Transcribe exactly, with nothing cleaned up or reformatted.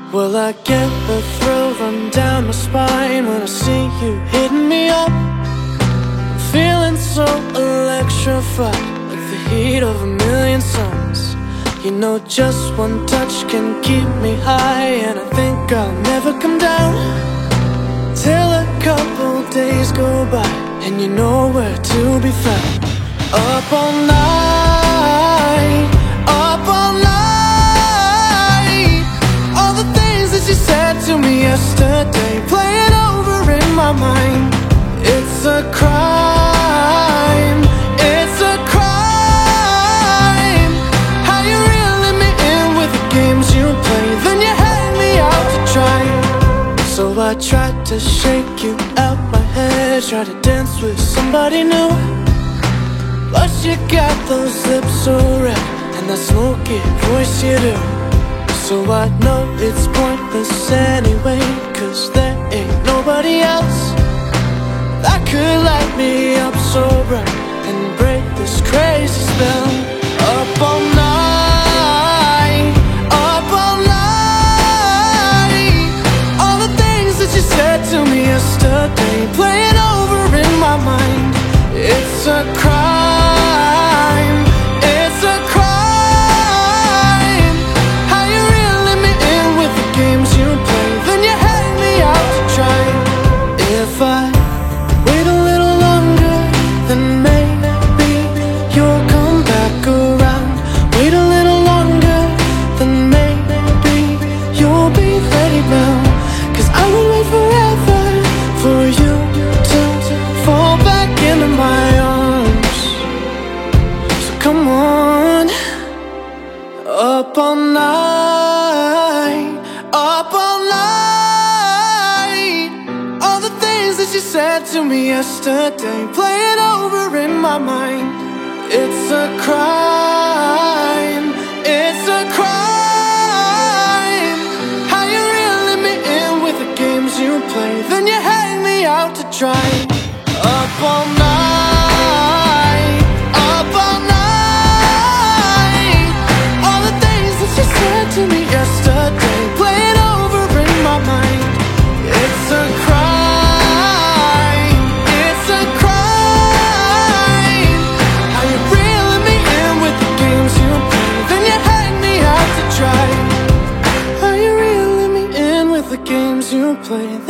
Well, I get the thrill run down my spine when I see you hitting me up. I'm feeling so electrified, like the heat of a million suns. You know just one touch can keep me high, and I think I'll never come down till a couple days go by and you know where to be found. Up all night, up all night. All the things that you said to me yesterday playing over in my mind. It's a crime, it's a crime. How you reeling me in with the games you play, then you hang me out to dry. So I tried to shake you out my head, try to dance with somebody new, but you got those lips so red and that smoky voice you do. So I know it's pointless anyway, cause there ain't nobody else that could light me up so bright and break this crazy spell. Up all night, up all night. All the things that you said to me yesterday playing over in my mind. It's a crime, it's a crime. How you reeling me in with the games you play, then you hang me out to dry. If I wait a little longer, then maybe you'll come back around. Wait a little longer, then maybe you'll be ready now. Cause I would wait forever for you to fall back into my arms. So come on. Up all night, up all night. All the things that you said to me yesterday playing over in my mind. It's a crime, it's a crime. How you reeling me in with the games you play, then you hang me out to dry. Up all night, up all night. All the things that you said to me yesterday playing over in my mind. It's a crime, it's a crime. How you reeling me in with the games you play, then you hang me out to dry. How you reeling me in with the games you play,